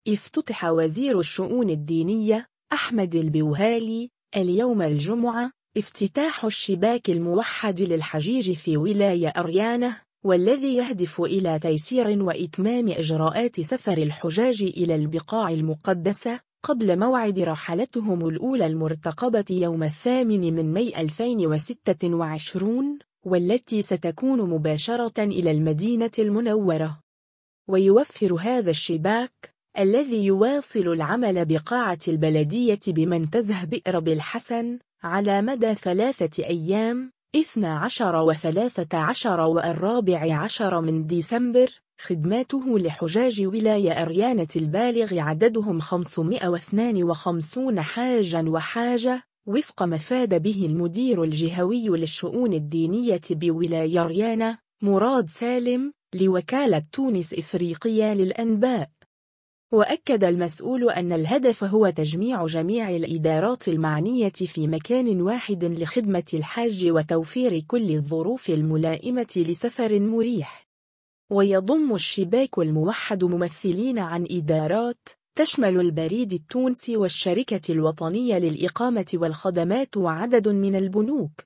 افتتح وزير الشؤون الدينية أحمد البوهالي اليوم الجمعة افتتاح الشباك الموحد للحجيج في ولاية أريانة، والذي يهدف إلى تيسير وإتمام إجراءات سفر الحجاج إلى البقاع المقدسة قبل موعد رحلتهم الأولى المرتقبة يوم 8 من مايو 2026، والتي ستكون مباشرة إلى المدينة المنورة. ويوفر هذا الشباك الذي يواصل العمل بقاعة البلدية بمنتزه بئر بالحسن على مدى 3 أيام 12 و13 و14 من ديسمبر خدماته لحجاج ولاية أريانة البالغ عددهم 552 حاجا وحاجة، وفق ما فاد به المدير الجهوي للشؤون الدينية بولاية أريانة مراد سالم لوكالة تونس إفريقية للأنباء. وأكد المسؤول أن الهدف هو تجميع جميع الإدارات المعنية في مكان واحد لخدمة الحاج وتوفير كل الظروف الملائمة لسفر مريح. ويضم الشباك الموحد ممثلين عن إدارات تشمل البريد التونسي والشركة الوطنية للإقامة والخدمات وعدد من البنوك.